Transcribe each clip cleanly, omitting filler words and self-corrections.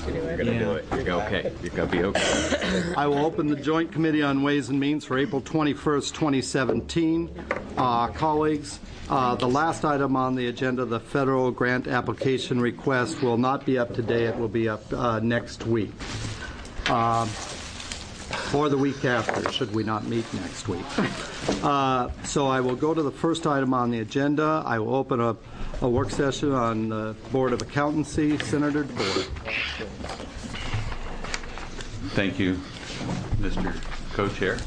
You're going to do it. You're okay. You're going to be okay. I will open the Joint Committee on Ways and Means for April 21st, 2017. Colleagues, the last item on the agenda, the federal grant application request, will not be up today. It will be up next week. Or the week after, should we not meet next week. So I will go to the first item on the agenda. I will open up a work session on the Board of Accountancy. Senator DeBoer. Thank you, Mr. Co-Chair.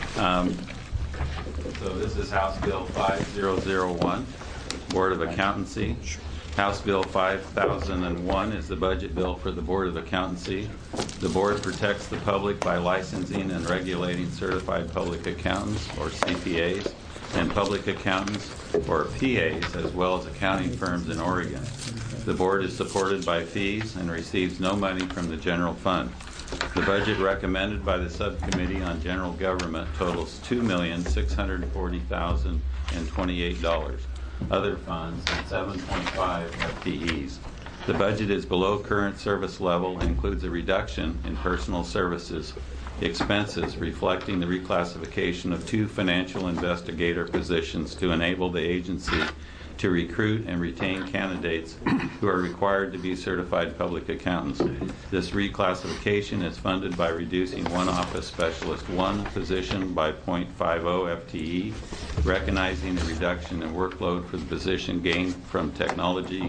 So this is House Bill 5001, Board of Accountancy. House Bill 5001 is the budget bill for the Board of Accountancy. The Board protects the public by licensing and regulating certified public accountants, or CPAs, and public accountants, or PAs, as well as accounting firms in Oregon. The Board is supported by fees and receives no money from the general fund. The budget recommended by the Subcommittee on General Government totals $2,640,028. Other funds and 7.5 FTEs. The budget is below current service level and includes a reduction in personal services expenses, reflecting the reclassification of 2 financial investigator positions to enable the agency to recruit and retain candidates who are required to be certified public accountants. This reclassification is funded by reducing one office specialist 1 position by 0.50 FTE, recognizing the reduction in workload for the position gained from technology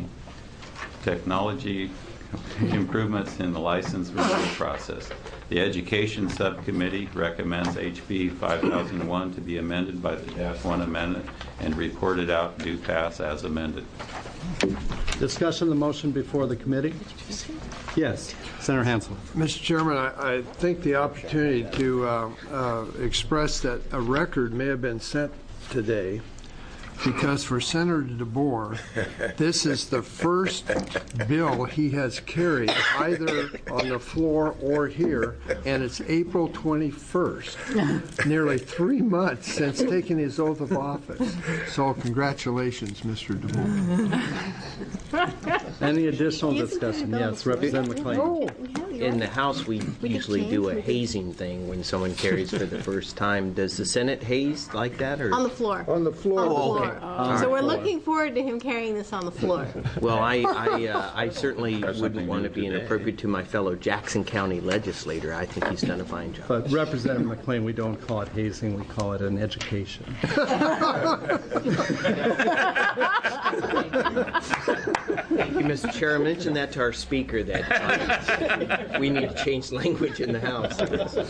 improvements in the license renewal process. The Education Subcommittee recommends HB 5001 to be amended by the -1 amendment and reported out due pass as amended. Discussion of the motion before the committee? Yes, Senator Hansel. Mr. Chairman, I think the opportunity to express that a record may have been set today, because for Senator DeBoer, this is the first bill he has carried either on the floor or here, and it's April 21st, nearly 3 months since taking his oath of office. So congratulations, Mr. DeBoer. Any additional discussion? Yes, Representative McLean. Oh. In the House, we usually do a hazing thing when someone carries for the first time. Does the Senate haze like that? Or? On the floor. On the floor. On the floor. Okay. So we're looking forward to him carrying this on the floor. Well, I certainly wouldn't want to be inappropriate to my fellow Jackson County legislator. I think he's done a fine job. But Representative McLean, we don't call it hazing, we call it an education. Thank you, Mr. Chair. I mentioned that to our speaker that we need to change language in the House.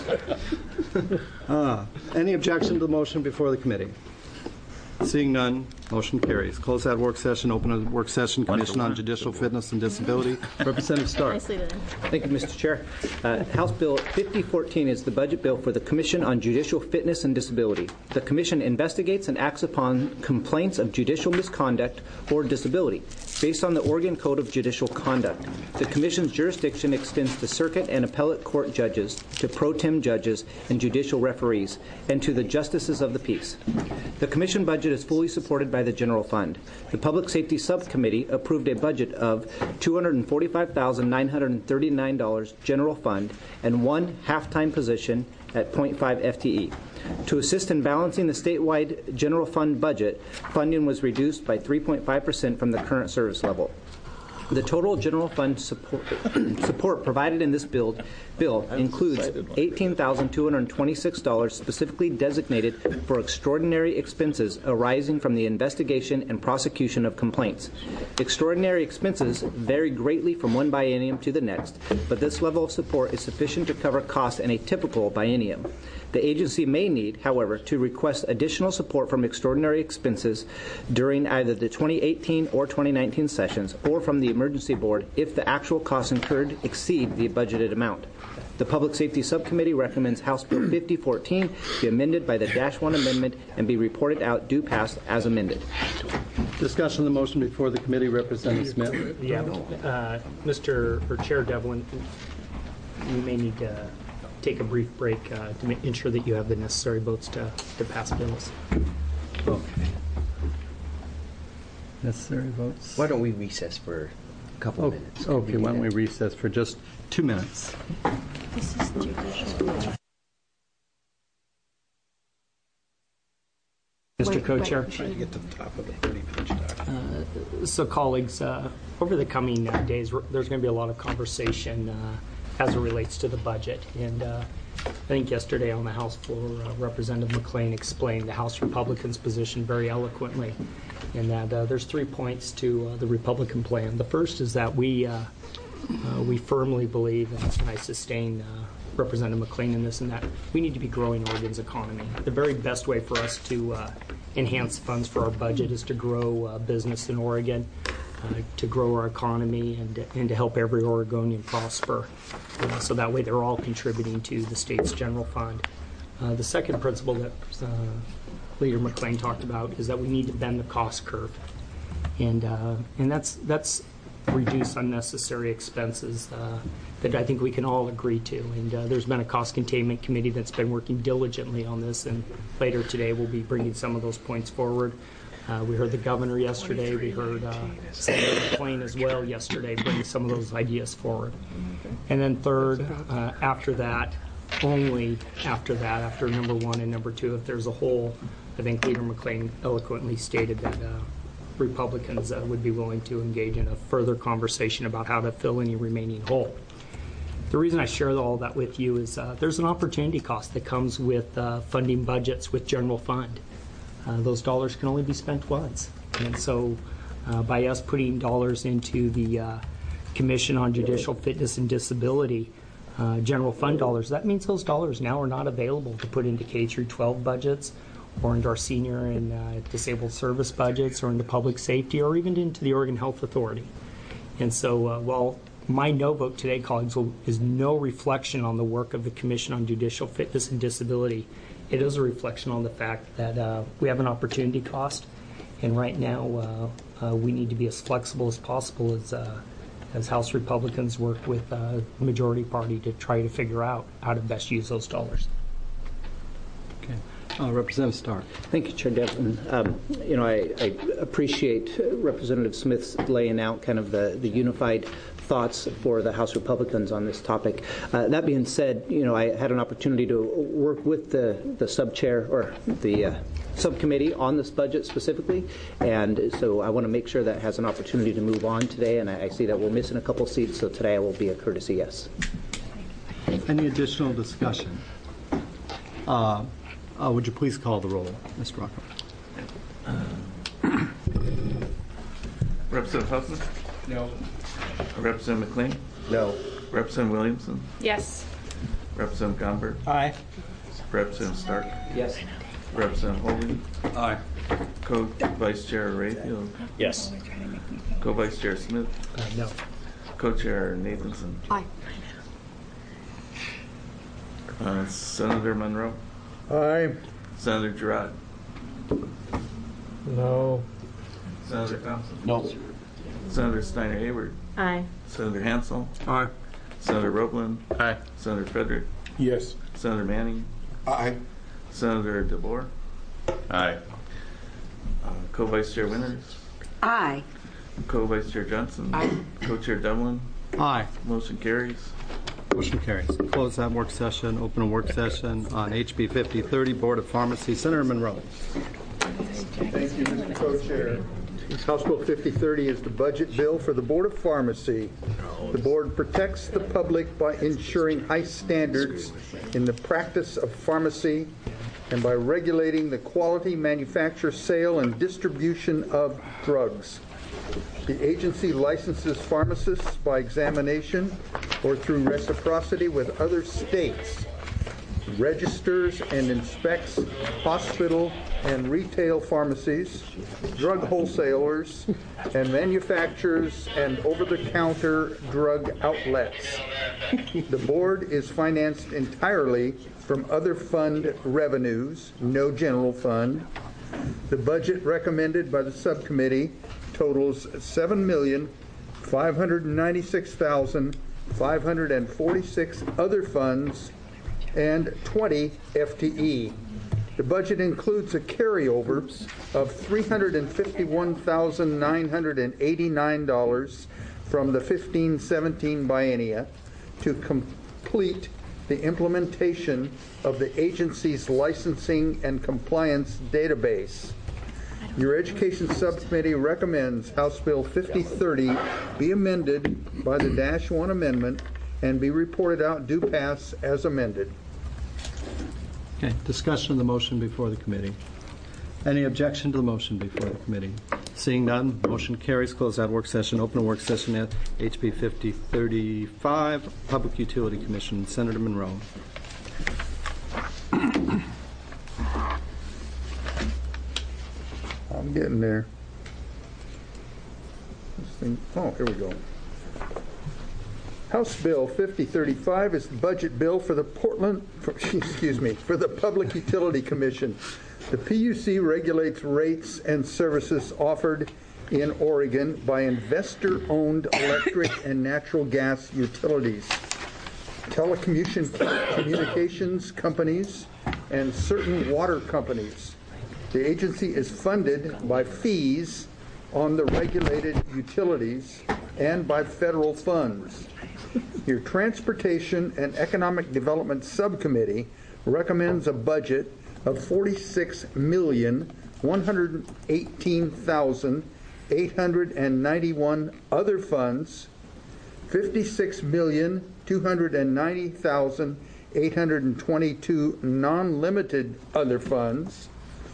Any objection to the motion before the committee? Seeing none, motion carries. Close that work session. Open a work session. Commission on Judicial Fitness and Disability. Representative Stark. Nicely done. Thank you, Mr. Chair. House Bill 5014 is the budget bill for the Commission on Judicial Fitness and Disability. The Commission investigates and acts upon complaints of judicial misconduct or disability based on the Oregon Code of Judicial Conduct. The Commission's jurisdiction extends to circuit and appellate court judges, to pro tem judges and judicial referees, and to the justices of the peace. The Commission budget is fully supported by the general fund. The Public Safety Subcommittee approved a budget of $245,939 general fund and 1 half-time position at 0.5 FTE. To assist in balancing the statewide general fund budget, funding was reduced by 3.5% from the current service level. The total general fund support provided in this bill includes $18,226 specifically designated for extraordinary expenses arising from the investigation and prosecution of complaints. Extraordinary expenses vary greatly from one biennium to the next, but this level of support is sufficient to cover costs in a typical biennium. The agency may need, however, to request additional support from extraordinary expenses during either the 2018 or 2019 sessions or from the Emergency Board if the actual costs incurred exceed the budgeted amount. The Public Safety Subcommittee recommends House Bill 5014 be amended by the -1 amendment and be reported out due pass as amended. Discussion of the motion before the committee. Representative Smith. Yeah, Mr. or Chair Devlin, you may need to take a brief break to ensure that you have the necessary votes to pass bills. Okay. Necessary votes. Why don't we recess for Couple minutes. Okay, why don't we recess for just 2 minutes? This is judicial. Mr. Co-Chair. Trying to get to the top of the 30-page document. So colleagues, over the coming days, there's going to be a lot of conversation as it relates to the budget. And I think yesterday on the House floor, Representative McLean explained the House Republicans' position very eloquently, in that there's 3 points to the Republican plan. The first is that we firmly believe, and I sustain Representative McLean in this, and that we need to be growing Oregon's economy. The very best way for us to enhance funds for our budget is to grow business in Oregon, to grow our economy, and to help every Oregonian prosper. So that way they're all contributing to the state's general fund. The second principle that Leader McLean talked about is that we need to bend the cost curve. And that's reduce unnecessary expenses that I think we can all agree to. And there's been a cost containment committee that's been working diligently on this, and later today we'll be bringing some of those points forward. We heard the governor yesterday. We heard Senator McLean as well yesterday bring some of those ideas forward. And then third, after that, only after that, after number one and number two, if there's a hole, I think Leader McLean eloquently stated that Republicans would be willing to engage in a further conversation about how to fill any remaining hole. The reason I share all that with you is there's an opportunity cost that comes with funding budgets with general fund. Those dollars can only be spent once. And so by us putting dollars into the Commission on Judicial Fitness and Disability, general fund dollars, that means those dollars now are not available to put into K through 12 budgets, or into our senior and disabled service budgets, or into public safety, or even into the Oregon Health Authority. And so while my no vote today, colleagues, is no reflection on the work of the Commission on Judicial Fitness and Disability, it is a reflection on the fact that we have an opportunity cost, and right now we need to be as flexible as possible as House Republicans work with the majority party to try to figure out how to best use those dollars. Okay. Representative Stark. Thank you, Chair Devlin. I appreciate Representative Smith's laying out kind of the unified thoughts for the House Republicans on this topic. That being said, I had an opportunity to work with the sub-chair or the subcommittee on this budget specifically, and so I want to make sure that has an opportunity to move on today, and I see that we're missing a couple seats, so today I will be a courtesy yes. Any additional discussion? Would you please call the roll, Mr. Rocco? Representative Huffman? No. Representative McLean? No. Representative Williamson? Yes. Representative Gomberg? Aye. Representative Stark? Yes. Representative Holding? Aye. Co-Vice Chair Rayfield? Yes. Co-Vice Chair Smith? No. Co-Chair Nathanson? Aye. Senator Monroe? Aye. Senator Girard? No. Senator Thompson? No. Senator Steiner Hayward? Aye. Senator Hansel? Aye. Senator Roebland? Aye. Senator Frederick? Yes. Senator Manning? Aye. Senator DeBoer? Aye. Co-Vice Chair Winters? Aye. Co-Vice Chair Johnson? Aye. Co-Chair Devlin? Aye. Motion carries. Motion carries. Close that work session. Open a work session on HB 5030, Board of Pharmacy. Senator Monroe. Thank you, Mr. Co-Chair. House Bill 5030 is the budget bill for the Board of Pharmacy. The board protects the public by ensuring high standards in the practice of pharmacy and by regulating the quality, manufacture, sale, and distribution of drugs. The agency licenses pharmacists by examination or through reciprocity with other states, registers and inspects hospital and retail pharmacies, drug wholesalers, and manufacturers and over-the-counter drug outlets. The board is financed entirely from other fund revenues, no general fund. The budget recommended by the subcommittee totals $7,596,546 other funds and 20 FTE. The budget includes a carryover of $351,989 from the 15-17 biennia to complete the implementation of the agency's licensing and compliance database. Your Education Subcommittee recommends House Bill 5030 be amended by the -1 amendment and be reported out due pass as amended. Okay, discussion of the motion before the committee. Any objection to the motion before the committee? Seeing none, motion carries. Close that work session. Open a work session at HB 5035, Public Utility Commission. Senator Monroe. I'm getting there. This thing, oh, here we go. House Bill 5035 is the budget bill for the for the Public Utility Commission. The PUC regulates rates and services offered in Oregon by investor-owned electric and natural gas utilities, telecommunications companies, and certain water companies. The agency is funded by fees on the regulated utilities and by federal funds. Your Transportation and Economic Development Subcommittee recommends a budget of $46,118,891 other funds, $56,290,822 non-limited other funds,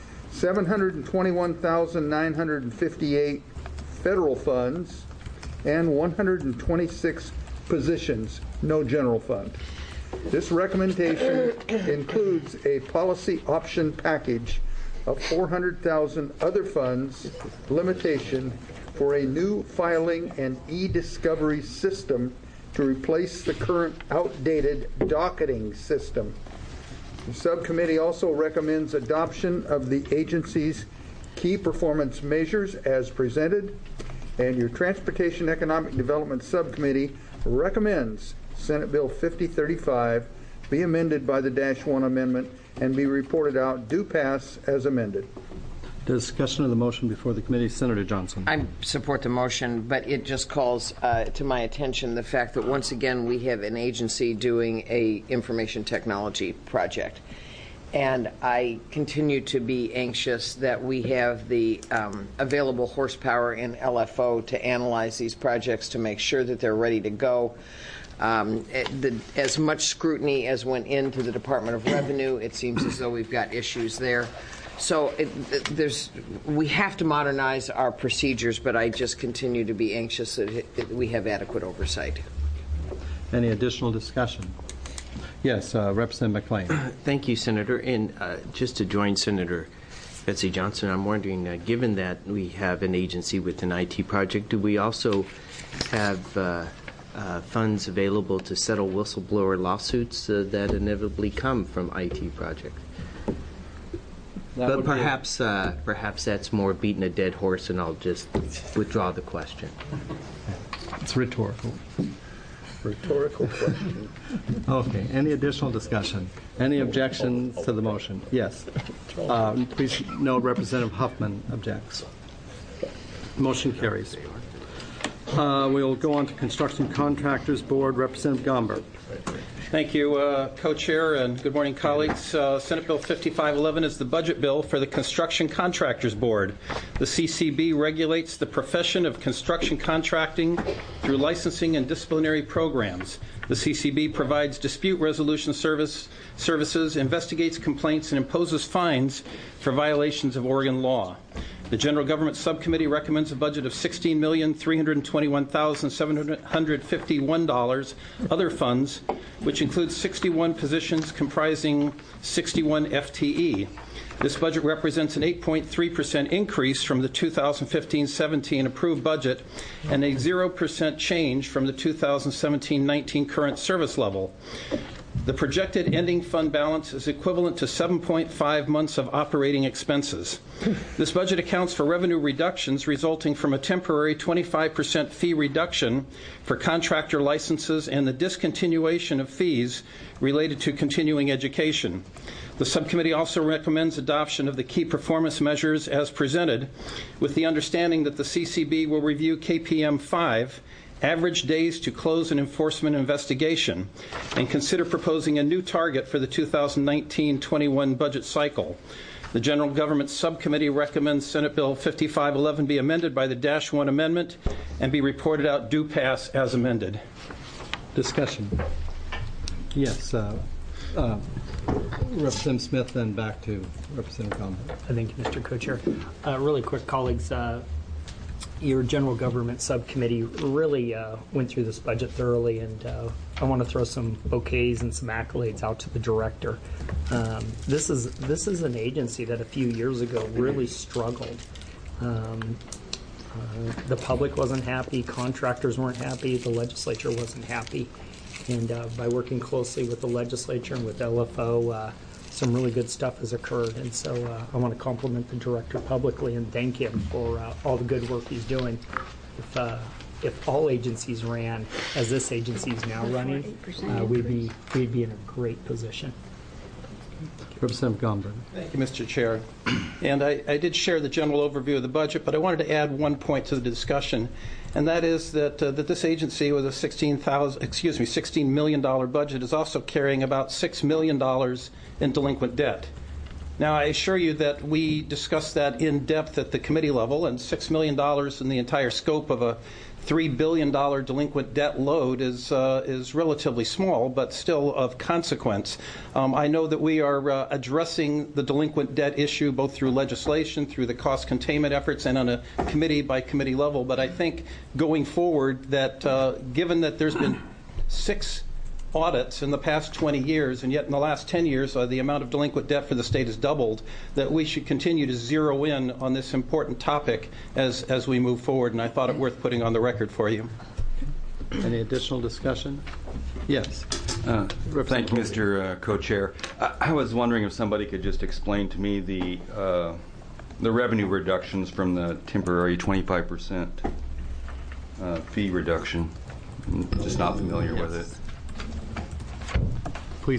$721,958 federal funds, and 126 positions, no general fund. This recommendation includes a policy option package of $400,000 other funds limitation for a new filing and e-discovery system to replace the current outdated docketing system. The subcommittee also recommends adoption of the agency's key performance measures as presented, and your Transportation Economic Development Subcommittee recommends Senate Bill 5035 be amended by the -1 amendment and be reported out due pass as amended. Discussion of the motion before the committee. Senator Johnson. I support the motion, but it just calls to my attention the fact that once again we have an agency doing a information technology project. And I continue to be anxious that we have the available horsepower in LFO to analyze these projects to make sure that they're ready to go. As much scrutiny as went into the Department of Revenue, it seems as though we've got issues there. So we have to modernize our procedures, but I just continue to be anxious that we have adequate oversight. Any additional discussion? Yes, Representative McLean. Thank you, Senator. And just to join Senator Betsy Johnson, I'm wondering, given that we have an agency with an IT project, do we also have funds available to settle whistleblower lawsuits that inevitably come from IT projects? But perhaps that's more beating a dead horse, and I'll just withdraw the question. It's rhetorical. Rhetorical question. Okay. Any additional discussion? Any objections to the motion? Yes. Please note Representative Huffman objects. Motion carries. We'll go on to Construction Contractors Board. Representative Gomber. Thank you, Co-Chair, and good morning, colleagues. Senate Bill 5511 is the budget bill for the Construction Contractors Board. The CCB regulates the profession of construction contracting through licensing and disciplinary programs. The CCB provides dispute resolution services, investigates complaints, and imposes fines for violations of Oregon law. The General Government Subcommittee recommends a budget of $16,321,751 other funds, which includes 61 positions comprising 61 FTE. This budget represents an 8.3% increase from the 2015-17 approved budget and a 0% change from the 2017-19 current service level. The projected ending fund balance is equivalent to 7.5 months of operating expenses. This budget accounts for revenue reductions resulting from a temporary 25% fee reduction for contractor licenses and the discontinuation of fees related to continuing education. The subcommittee also recommends adoption of the key performance measures as presented, with the understanding that the CCB will review KPM 5 average days to close an enforcement investigation, and consider proposing a new target for the 2019-21 budget cycle. The General Government Subcommittee recommends Senate Bill 5511 be amended by the -1 amendment and be reported out due pass as amended. Discussion. Yes. Representative Smith, then back to Representative Gomber. Thank you, Mr. Co-Chair. Really quick, colleagues, your General Government Subcommittee really went through this budget thoroughly, and I want to throw some bouquets and some accolades out to the director. This is an agency that a few years ago really struggled. The public wasn't happy, contractors weren't happy, the legislature wasn't happy. And by working closely with the legislature and with LFO, some really good stuff has occurred. And so I want to compliment the director publicly and thank him for all the good work he's doing. If all agencies ran as this agency is now running, we'd be in a great position. Representative Gomber. Thank you, Mr. Chair. And I did share the general overview of the budget, but I wanted to add one point to the discussion, and that is that this agency with a $16 million budget is also carrying about $6 million in delinquent debt. Now, I assure you that we discussed that in depth at the committee level, and $6 million in the entire scope of a $3 billion delinquent debt load is relatively small, but still of consequence. I know that we are addressing the delinquent debt issue both through legislation, through the cost containment efforts, and on a committee-by-committee level. But I think going forward that given that there's been 6 audits in the past 20 years, and yet in the last 10 years the amount of delinquent debt for the state has doubled, that we should continue to zero in on this important topic as we move forward, and I thought it worth putting on the record for you. Any additional discussion? Yes. Thank you, Mr. Co-Chair. I was wondering if somebody could just explain to me the revenue reductions from the temporary 25% fee reduction. I'm just not familiar with it. Please.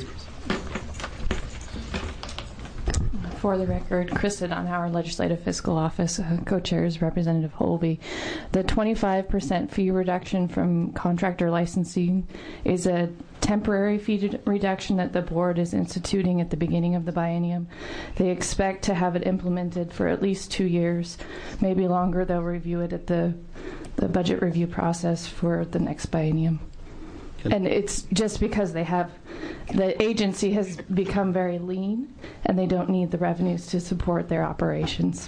For the record, Krista Donhauer, Legislative Fiscal Office, co-chairs Representative Holby. The 25% fee reduction from contractor licensing is a temporary fee reduction that the board is instituting at the beginning of the biennium. They expect to have it implemented for at least 2 years, maybe longer. They'll review it at the budget review process for the next biennium. And it's just because the agency has become very lean and they don't need the revenues to support their operations.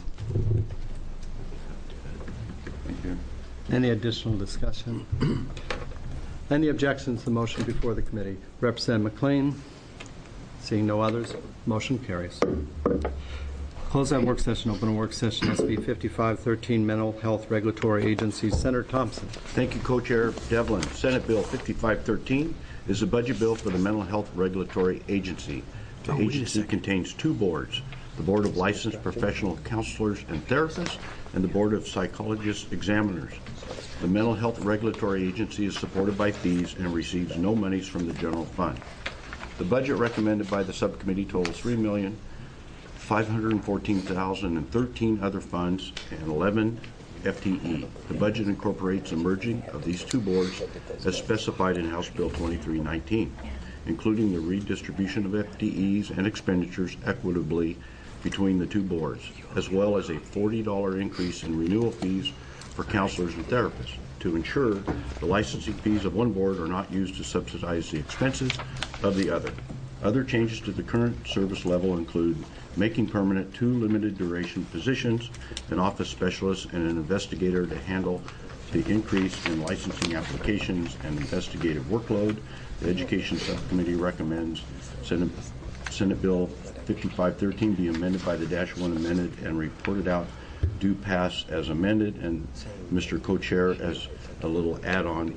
Thank you. Any additional discussion? Any objections to the motion before the committee? Representative McLean? Seeing no others, motion carries. Close that work session. Open a work session. SB 5513, Mental Health Regulatory Agency. Senator Thompson. Thank you, Co-Chair Devlin. Senate Bill 5513 is a budget bill for the Mental Health Regulatory Agency. The agency contains 2 boards, the Board of Licensed Professional Counselors and Therapists and the Board of Psychologists Examiners. The Mental Health Regulatory Agency is supported by fees and receives no monies from the general fund. The budget recommended by the subcommittee totals $3,514,013 other funds and 11 FTE. The budget incorporates the merging of these 2 boards as specified in House Bill 2319, including the redistribution of FTEs and expenditures equitably between the 2 boards, as well as a $40 increase in renewal fees for counselors and therapists to ensure the licensing fees of one board are not used to subsidize the expenses of the other. Other changes to the current service level include making permanent 2 limited duration positions, an office specialist and an investigator to handle the increase in licensing applications and investigative workload. The Education Subcommittee recommends Senate Bill 5513 be amended by the -1 amended and reported out due pass as amended. And Mr. Co-Chair, as a little add-on,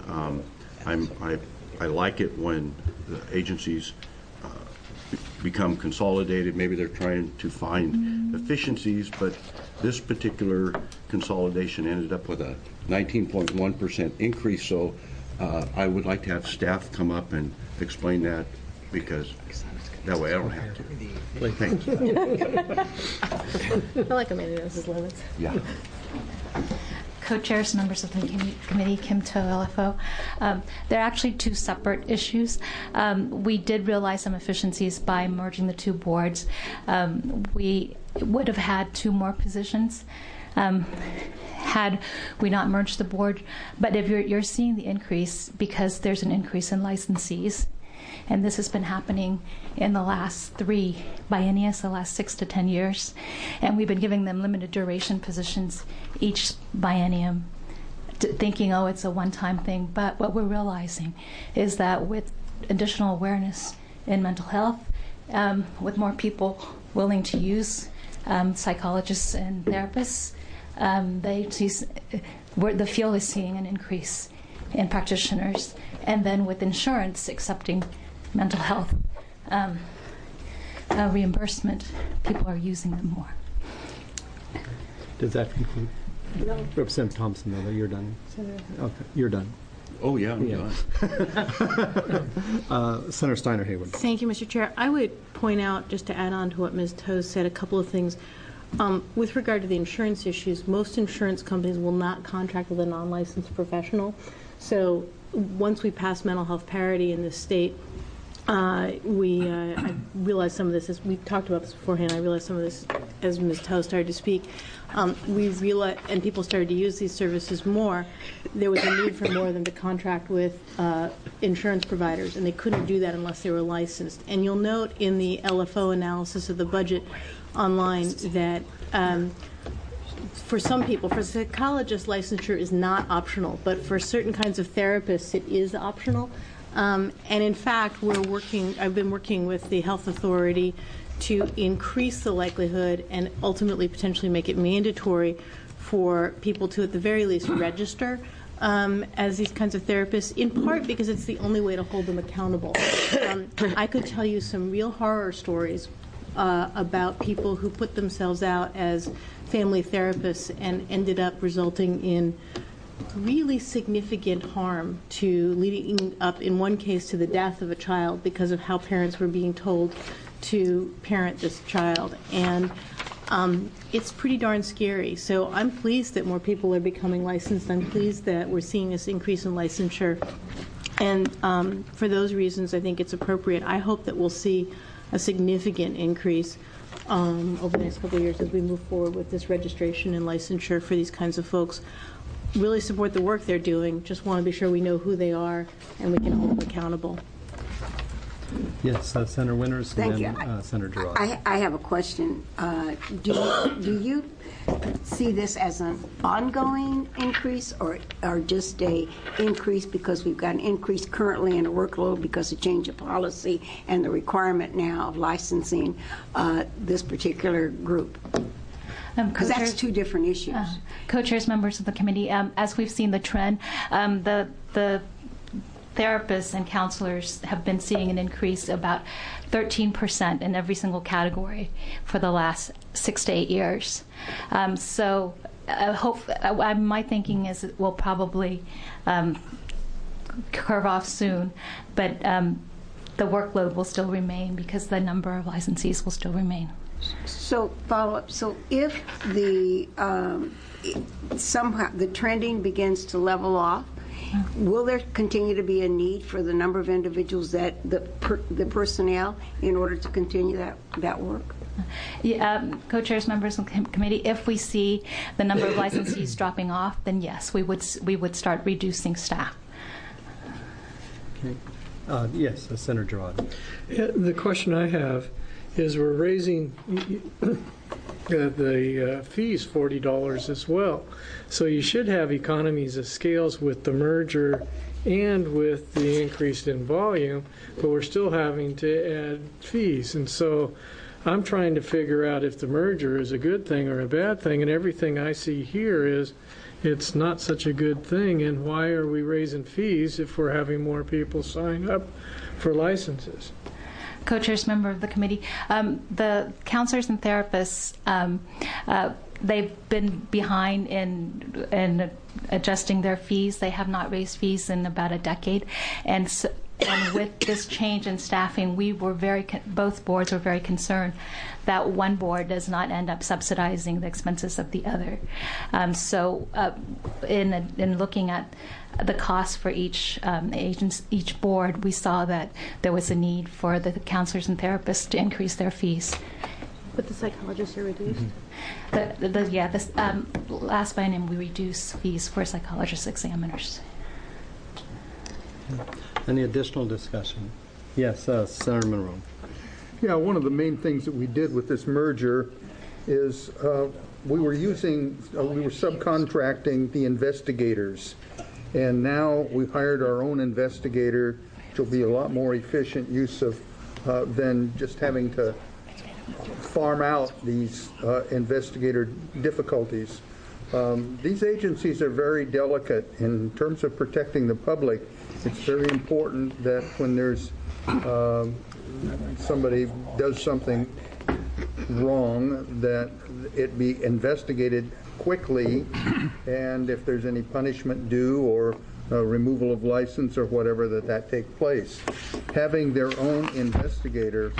I like it when the agencies become consolidated. Maybe they're trying to find efficiencies, but this particular consolidation ended up with a 19.1% increase. So I would like to have staff come up and explain that, because that way I don't have to. Thank you. I like Amanda knows his limits. Yeah. Co-chairs, members of the committee, Kim To, LFO. They're actually two separate issues. We did realize some efficiencies by merging the two boards. We would have had 2 more positions had we not merged the board. But if you're seeing the increase because there's an increase in licensees, and this has been happening in the last 3 bienniums, the last 6 to 10 years. And we've been giving them limited duration positions each biennium, thinking, oh, it's a one-time thing. But what we're realizing is that with additional awareness in mental health, with more people willing to use psychologists and therapists, the field is seeing an increase in practitioners. And then with insurance accepting mental health reimbursement, people are using them more. Does that conclude? No. Representative Thompson, though, you're done. Okay, you're done. Oh, yeah, I'm done. Senator Steiner Haywood. Thank you, Mr. Chair. I would point out, just to add on to what Ms. To said, a couple of things. With regard to the insurance issues, most insurance companies will not contract with a non-licensed professional. So once we pass mental health parity in this state, I realized some of this, as we talked about this beforehand, I realized some of this as Ms. To started to speak. We realized, and people started to use these services more, there was a need for more of them to contract with insurance providers, and they couldn't do that unless they were licensed. And you'll note in the LFO analysis of the budget online that for some people, for psychologists, licensure is not optional, but for certain kinds of therapists, it is optional. And in fact, I've been working with the health authority to increase the likelihood and ultimately potentially make it mandatory for people to, at the very least, register as these kinds of therapists, in part because it's the only way to hold them accountable. I could tell you some real horror stories about people who put themselves out as family therapists and ended up resulting in really significant harm, to leading up, in one case, to the death of a child because of how parents were being told to parent this child. And it's pretty darn scary. So I'm pleased that more people are becoming licensed. I'm pleased that we're seeing this increase in licensure. And for those reasons, I think it's appropriate. I hope that we'll see a significant increase over the next couple of years as we move forward with this registration and licensure for these kinds of folks. Really support the work they're doing. Just want to be sure we know who they are and we can hold them accountable. Yes, Senator Winters. Thank and you. then Senator Girard. I have a question. Do you see this as an ongoing increase or just a increase because we've got an increase currently in the workload because of change of policy and the requirement now of licensing this particular group? Because that's 2 different issues. Co-chairs, members of the committee, as we've seen the trend, the therapists and counselors have been seeing an increase about 13% in every single category for the last 6 to 8 years. So my thinking is it will probably curve off soon, but the workload will still remain because the number of licensees will still remain. So follow up. So if the somehow the trending begins to level off, will there continue to be a need for the number of individuals that the personnel in order to continue that work? Co-chairs, members of the committee, if we see the number of licensees dropping off, then yes, we would start reducing staff. Okay. Yes, Senator Girard. The question I have is we're raising the fees $40 as well. So you should have economies of scales with the merger and with the increase in volume, but we're still having to add fees. And so I'm trying to figure out if the merger is a good thing or a bad thing, and everything I see here is it's not such a good thing, and why are we raising fees if we're having more people sign up for licenses? Co-chairs, member of the committee, the counselors and therapists, they've been behind in adjusting their fees. They have not raised fees in about a decade, and so And with this change in staffing, we were both boards were very concerned that one board does not end up subsidizing the expenses of the other. In looking at the cost for each board, we saw that there was a need for the counselors and therapists to increase their fees. But the psychologists are reduced? This last biennium we reduced fees for psychologist examiners. Any additional discussion? Yes, Senator Monroe. Yeah, one of the main things that we did with this merger is we were subcontracting the investigators, and now we hired our own investigator, which will be a lot more efficient use of than just having to farm out these investigator difficulties. These agencies are very delicate in terms of protecting the public. It's very important that when there's somebody does something wrong, that it be investigated quickly, and if there's any punishment due or removal of license or whatever, that take place. Having their own investigator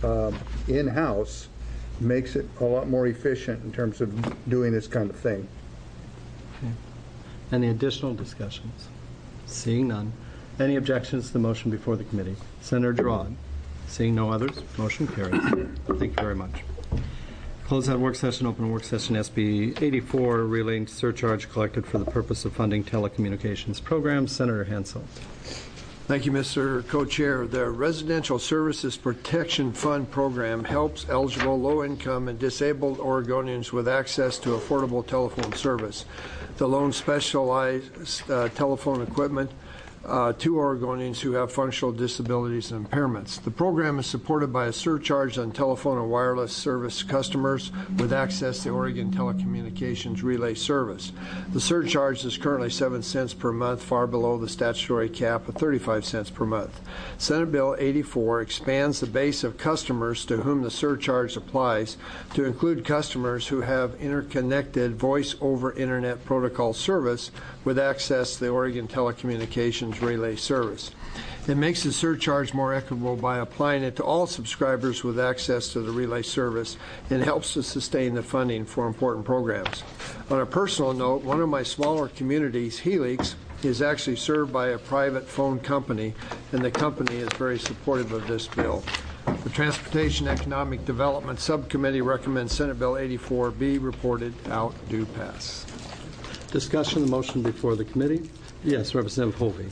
in-house makes it a lot more efficient in terms of doing this kind of thing. Okay. Any additional discussions? Seeing none. Any objections to the motion before the committee? Senator Girard. Seeing no others, motion carries. Thank you very much. Close that work session. Open work session SB 84 relating to surcharge collected for the purpose of funding telecommunications programs. Senator Hansel. Thank you, Mr. Co-Chair. The Residential Services Protection Fund program helps eligible low-income and disabled Oregonians with access to affordable telephone service. The loan specialized telephone equipment to Oregonians who have functional disabilities and impairments. The program is supported by a surcharge on telephone and wireless service customers with access to Oregon Telecommunications Relay Service. The surcharge is currently 7 cents per month, far below the statutory cap of 35 cents per month. Senate Bill 84 expands the base of customers to whom the surcharge applies to include customers who have interconnected voice over Internet protocol service with access to the Oregon Telecommunications Relay Service. It makes the surcharge more equitable by applying it to all subscribers with access to the relay service and helps to sustain the funding for important programs. On a personal note, one of my smaller communities, Helix, is actually served by a private phone company, and the company is very supportive of this bill. The Transportation Economic Development Subcommittee recommends Senate Bill 84 be reported out due pass. Discussion of the motion before the committee. Yes, Representative Hovey.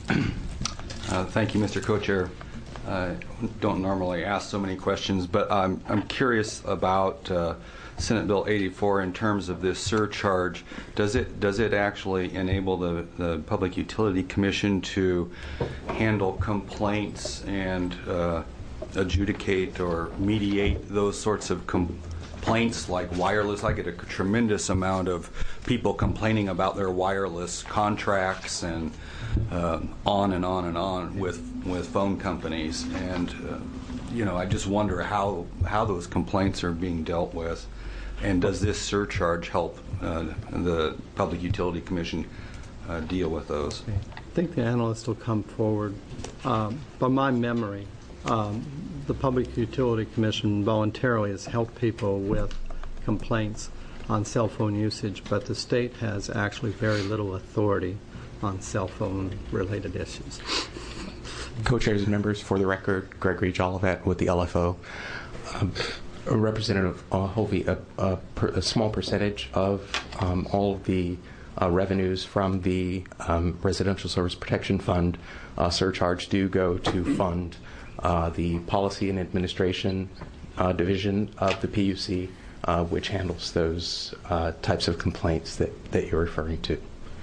Thank you, Mr. Co-Chair. I don't normally ask so many questions, but I'm curious about Senate Bill 84 in terms of this surcharge. Does it actually enable the Public Utility Commission to handle complaints and adjudicate or mediate those sorts of complaints like wireless? I get a tremendous amount of people complaining about their wireless contracts and on and on and on with phone companies, and I just wonder how those complaints are being dealt with, and does this surcharge help the Public Utility Commission deal with those? I think the analyst will come forward. By my memory, the Public Utility Commission voluntarily has helped people with complaints on cell phone usage, but the state has actually very little authority on cell phone related issues. Co-chairs and members, for the record, Gregory Jolivet with the LFO. Representative Hovey, a small percentage of all of the revenues from the Residential Service Protection Fund surcharge do go to fund the Policy and Administration Division of the PUC, which handles those types of complaints that you're referring to.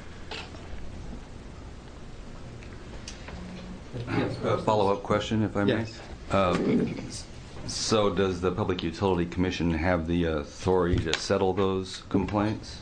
A follow-up question, if I may. Yes. So does the Public Utility Commission have the authority to settle those complaints?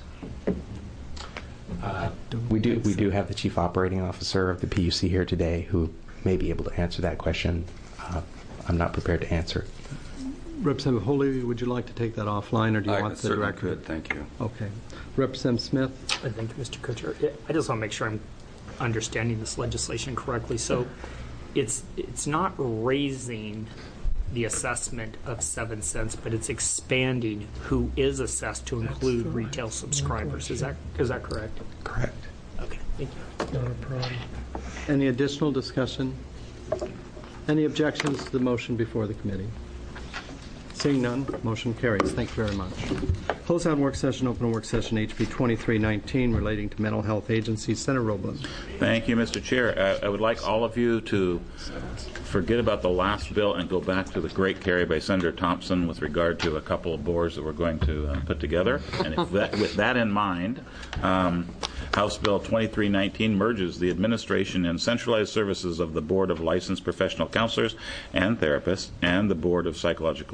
We do have the Chief Operating Officer of the PUC here today who may be able to answer that question. I'm not prepared to answer. Representative Holey, would you like to take that offline, or do you want the director? Could. Thank you. Okay. Representative Smith. Thank you, Mr. Co-Chair. I just want to make sure I'm understanding this legislation correctly. So it's not raising the assessment of 7 cents, but it's expanding who is assessed to include retail subscribers. Is that correct? Correct. Okay, thank you. Not a problem. Any additional discussion? Any objections to the motion before the committee? Seeing none, motion carries. Thank you very much. Close out work session, open work session HB 2319 relating to mental health agencies. Senator Robles. Thank you, Mr. Chair. I would like all of you to forget about the last bill and go back to the great carry by Senator Thompson with regard to a couple of boards that we're going to put together. And with that in mind, House Bill 2319 merges the administration and centralized services of the Board of Licensed Professional Counselors and Therapists and the Board of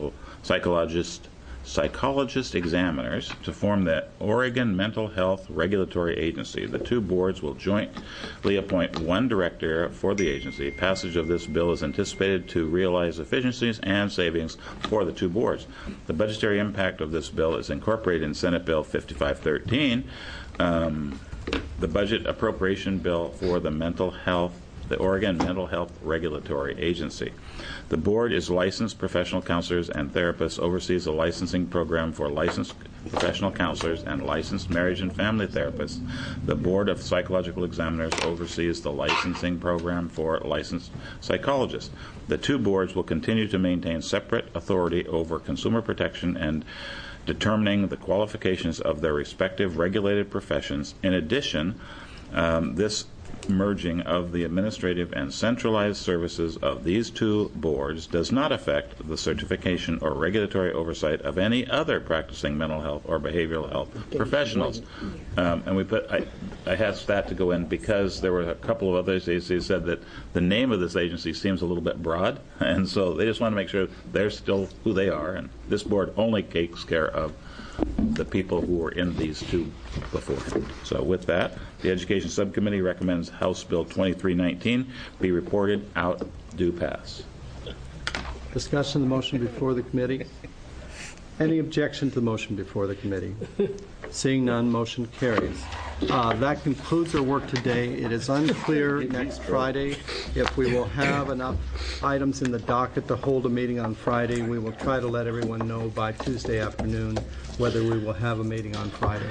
Psychologist Examiners to form the Oregon Mental Health Regulatory Agency. The two boards will jointly appoint one director for the agency. Passage of this bill is anticipated to realize efficiencies and savings for the two boards. The budgetary impact of this bill is incorporated in Senate Bill 5513, the budget appropriation bill for the Oregon Mental Health Regulatory Agency. The board is licensed professional counselors and therapists, oversees a licensing program for licensed professional counselors and licensed marriage and family therapists. The Board of Psychological Examiners oversees the licensing program for licensed psychologists. The two boards will continue to maintain separate authority over consumer protection and determining the qualifications of their respective regulated professions. In addition, this merging of the administrative and centralized services of these two boards does not affect the certification or regulatory oversight of any other practicing mental health or behavioral health professionals. And we put, I asked that to go in because there were a couple of others who said that the name of this agency seems a little bit broad, and so they just want to make sure they're still who they are, and this board only takes care of the people who were in these two before. So with that, the Education Subcommittee recommends House Bill 2319 be reported out due pass. Discussion of the motion before the committee. Any objection to the motion before the committee? Seeing none, motion carries. That concludes our work today. It is unclear next Friday if we will have enough items in the docket to hold a meeting on Friday. We will try to let everyone know by Tuesday afternoon whether we will have a meeting on Friday.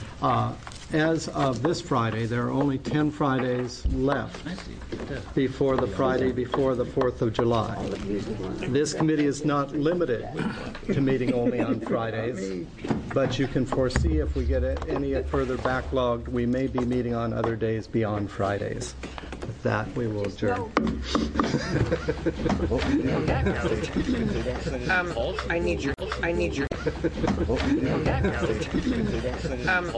As of this Friday, there are only 10 Fridays left before the Friday before the 4th of July. This committee is not limited to meeting only on Fridays, but you can foresee if we get any further backlogged, we may be meeting on other days beyond Fridays. With that, we will adjourn. I need your